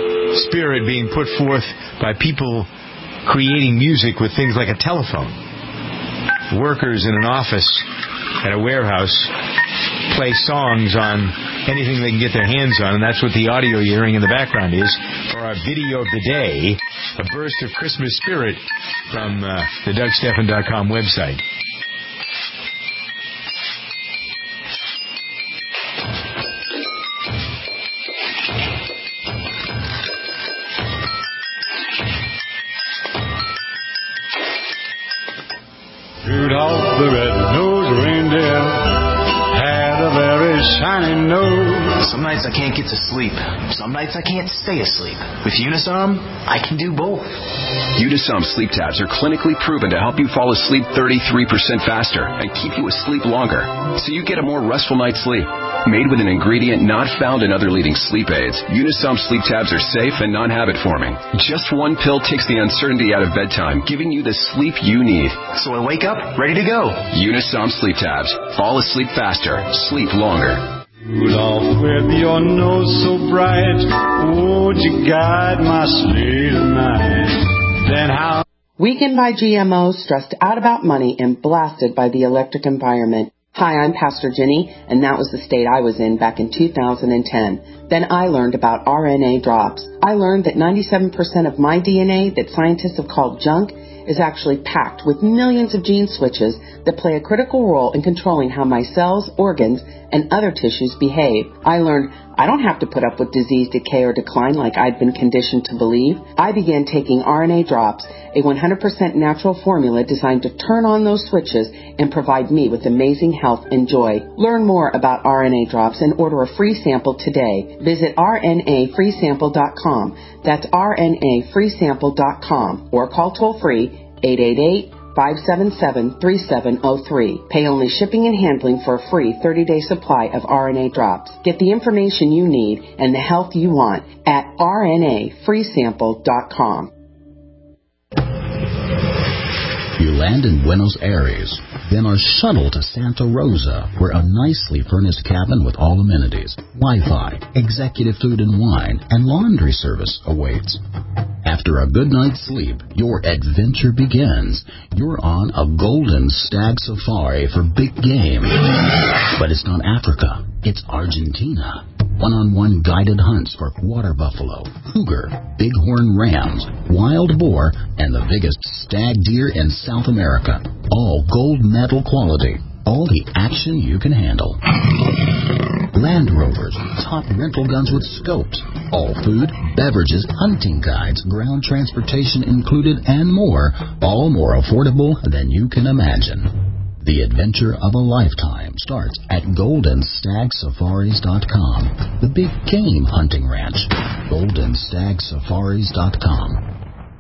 spirit being put forth by people creating music with things like a telephone. Workers in an office at a warehouse play songs on anything they can get their hands on, and that's what the audio you're hearing in the background is for our video of the day, a burst of Christmas spirit from uh, the Doug Stephan dot com website. Rudolph the red-nosed reindeer had a very shiny nose. Some nights I can't get to sleep. Some nights I can't stay asleep. With Unisom, I can do both. Unisom sleep tabs are clinically proven to help you fall asleep thirty-three percent faster and keep you asleep longer, so you get a more restful night's sleep. Made with an ingredient not found in other leading sleep aids, Unisom sleep tabs are safe and non-habit forming. Just one pill takes the uncertainty out of bedtime, giving you the sleep you need. So I wake up ready to go. Unisom sleep tabs. Fall asleep faster. Sleep longer. Rudolph, with your nose so bright, would you guide my sleigh tonight? Then how... Weakened by G M Os, stressed out about money, and blasted by the electric environment. Hi, I'm Pastor Jenny, and that was the state I was in back in two thousand ten. Then I learned about R N A drops. I learned that ninety-seven percent of my D N A that scientists have called junk is actually packed with millions of gene switches that play a critical role in controlling how my cells, organs, and other tissues behave. I learned I don't have to put up with disease, decay, or decline like I'd been conditioned to believe. I began taking R N A drops, a one hundred percent natural formula designed to turn on those switches and provide me with amazing health and joy. Learn more about R N A drops and order a free sample today. Visit R N A free sample dot com. That's R N A free sample dot com or call toll-free eight eight eight, five seven seven, three seven zero three. Pay only shipping and handling for a free thirty-day supply of R N A drops. Get the information you need and the health you want at R N A free sample dot com. You land in Buenos Aires, then are shuttled to Santa Rosa, where a nicely furnished cabin with all amenities, Wi-Fi, executive food and wine, and laundry service awaits. After a good night's sleep, your adventure begins. You're on a golden stag safari for big game. But it's not Africa, it's Argentina. One-on-one guided hunts for water buffalo, cougar, bighorn rams, wild boar, and the biggest stag deer in South America. All gold medal quality. All the action you can handle. Land Rovers, top rental guns with scopes. All food, beverages, hunting guides, ground transportation included, and more. All more affordable than you can imagine. The adventure of a lifetime starts at golden stag safaris dot com. The big game hunting ranch. golden stag safaris dot com.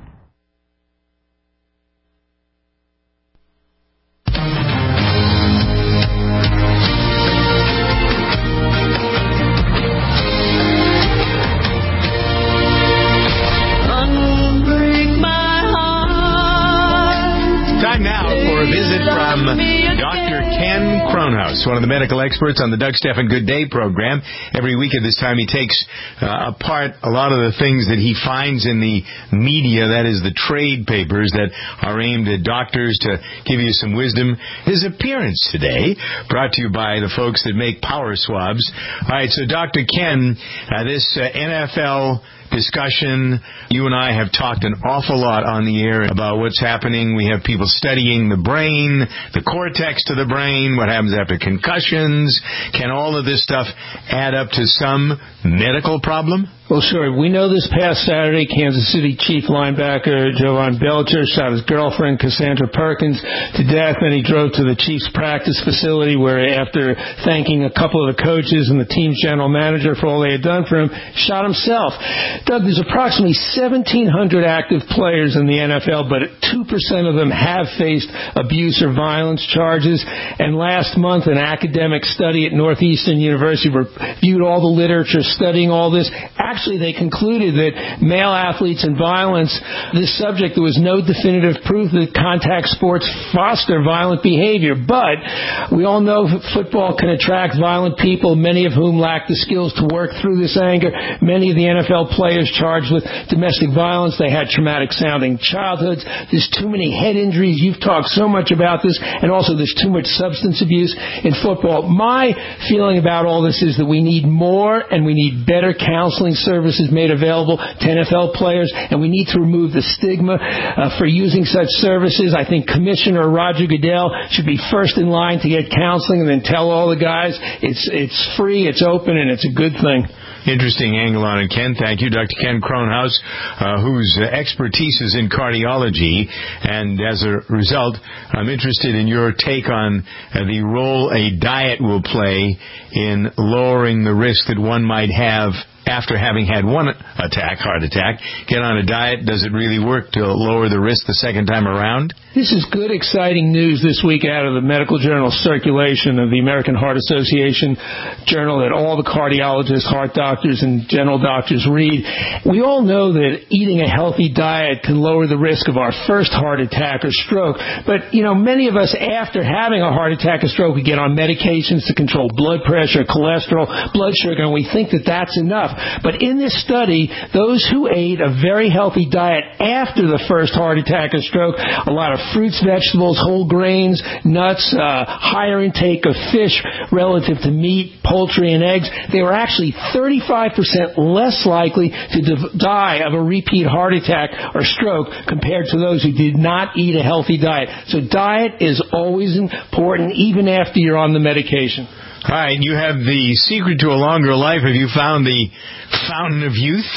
Time now for a visit from Doctor Ken Kronhaus, one of the medical experts on the Doug Stephan Good Day program. Every week at this time, he takes uh, apart a lot of the things that he finds in the media, that is the trade papers that are aimed at doctors to give you some wisdom. His appearance today, brought to you by the folks that make Power Swabs. All right, so Doctor Ken, uh, this uh, N F L discussion. You and I have talked an awful lot on the air about what's happening. We have people studying the brain, the cortex to the brain, what happens after concussions. Can all of this stuff add up to some medical problem? Well, sure. We know this past Saturday, Kansas City Chief linebacker Jovan Belcher shot his girlfriend, Cassandra Perkins, to death, and he drove to the Chiefs' practice facility where, after thanking a couple of the coaches and the team's general manager for all they had done for him, shot himself. Doug, there's approximately seventeen hundred active players in the N F L, but two percent of them have faced abuse or violence charges. And last month, an academic study at Northeastern University reviewed all the literature studying all this. Actually, they concluded that male athletes and violence, this subject, there was no definitive proof that contact sports foster violent behavior. But we all know that football can attract violent people, many of whom lack the skills to work through this anger. Many of the N F L players charged with domestic violence, they had traumatic-sounding childhoods. There's too many head injuries. You've talked so much about this. And also there's too much substance abuse in football. My feeling about all this is that we need more and we need better counseling services made available to N F L players, and we need to remove the stigma uh, for using such services. I think Commissioner Roger Goodell should be first in line to get counseling and then tell all the guys it's it's free, it's open, and it's a good thing. interesting angle on it, Ken. Thank you. Doctor Ken Kronhaus, uh, whose expertise is in cardiology. And as a result, I'm interested in your take on uh, the role a diet will play in lowering the risk that one might have after having had one attack, heart attack. Get on a diet. Does it really work to lower the risk the second time around? This is good, exciting news this week out of the medical journal Circulation of the American Heart Association journal that all the cardiologists, heart doctors, and general doctors read. We all know that eating a healthy diet can lower the risk of our first heart attack or stroke. But, you know, many of us, after having a heart attack or stroke, we get on medications to control blood pressure, cholesterol, blood sugar, and we think that that's enough. But in this study, those who ate a very healthy diet after the first heart attack or stroke, a lot of fruits, vegetables, whole grains, nuts, uh, higher intake of fish relative to meat, poultry, and eggs, they were actually thirty-five percent less likely to d- die of a repeat heart attack or stroke compared to those who did not eat a healthy diet. So diet is always important, even after you're on the medication. All right, you have the secret to a longer life. Have you found the fountain of youth?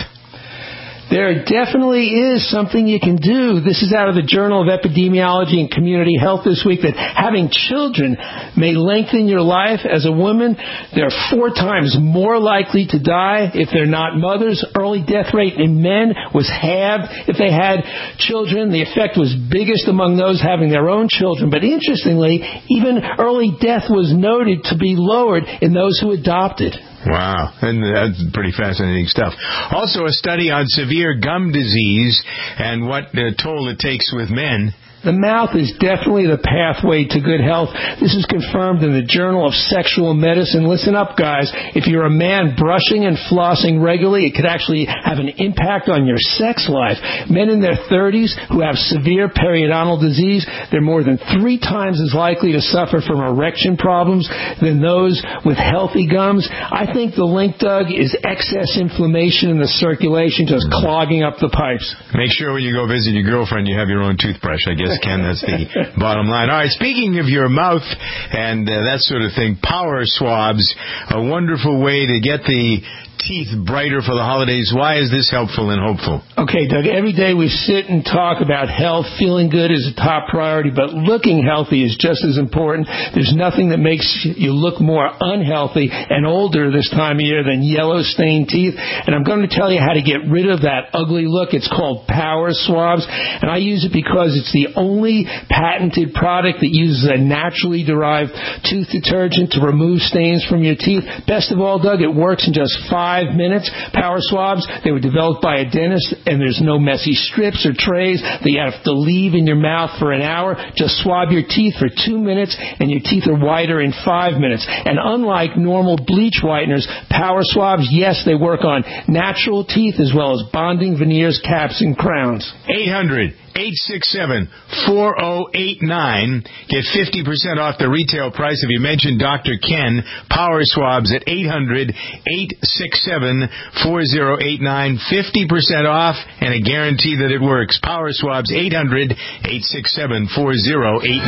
There definitely is something you can do. This is out of the Journal of Epidemiology and Community Health this week, that having children may lengthen your life. As a woman, they're four times more likely to die if they're not mothers. Early death rate in men was halved if they had children. The effect was biggest among those having their own children. But interestingly, even early death was noted to be lowered in those who adopted. Wow, and that's pretty fascinating stuff. Also, a study on severe gum disease and what uh, toll it takes with men. The mouth is definitely the pathway to good health. This is confirmed in the Journal of Sexual Medicine. Listen up, guys. If you're a man brushing and flossing regularly, it could actually have an impact on your sex life. Men in their thirties who have severe periodontal disease, they're more than three times as likely to suffer from erection problems than those with healthy gums. I think the link, Doug, is excess inflammation in the circulation, just clogging up the pipes. Make sure when you go visit your girlfriend, you have your own toothbrush, I guess. Ken, that's the bottom line. All right, speaking of your mouth and uh, that sort of thing, power swabs, a wonderful way to get the teeth brighter for the holidays. Why is this helpful and hopeful? Okay, Doug, every day we sit and talk about health. Feeling good is a top priority, but looking healthy is just as important. There's nothing that makes you look more unhealthy and older this time of year than yellow stained teeth. And I'm going to tell you how to get rid of that ugly look. It's called Power Swabs, and I use it because it's the only patented product that uses a naturally derived tooth detergent to remove stains from your teeth. Best of all, Doug, it works in just five Five minutes. Power Swabs, they were developed by a dentist, and there's no messy strips or trays that you have to leave in your mouth for an hour. Just swab your teeth for two minutes, and your teeth are whiter in five minutes. And unlike normal bleach whiteners, Power Swabs, yes, they work on natural teeth as well as bonding veneers, caps, and crowns. eight hundred eight six seven four oh eight nine. Get fifty percent off the retail price if you mention Doctor Ken. Power Swabs at eight hundred eight six seven four oh eight nine. fifty percent off and a guarantee that it works. Power Swabs, eight hundred eight six seven four oh eight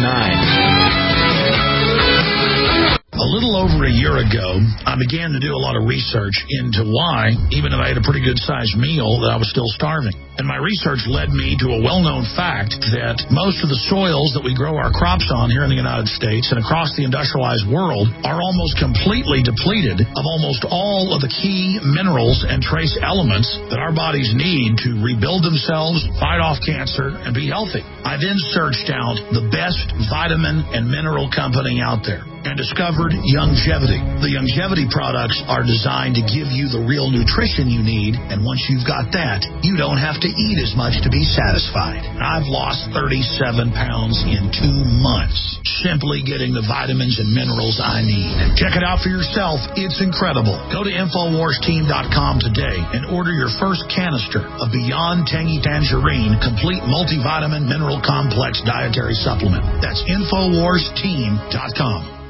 nine. A little over a year ago, I began to do a lot of research into why, even if I had a pretty good-sized meal, that I was still starving. And my research led me to a well-known fact that most of the soils that we grow our crops on here in the United States and across the industrialized world are almost completely depleted of almost all of the key minerals and trace elements that our bodies need to rebuild themselves, fight off cancer, and be healthy. I then searched out the best vitamin and mineral company out there and discovered Youngevity. The Youngevity products are designed to give you the real nutrition you need, and once you've got that, you don't have to eat as much to be satisfied. I've lost thirty-seven pounds in two months simply getting the vitamins and minerals I need. Check it out for yourself. It's incredible. Go to Infowars Team dot com today and order your first canister of Beyond Tangy Tangerine Complete Multivitamin Mineral Complex Dietary Supplement. That's Infowars Team dot com.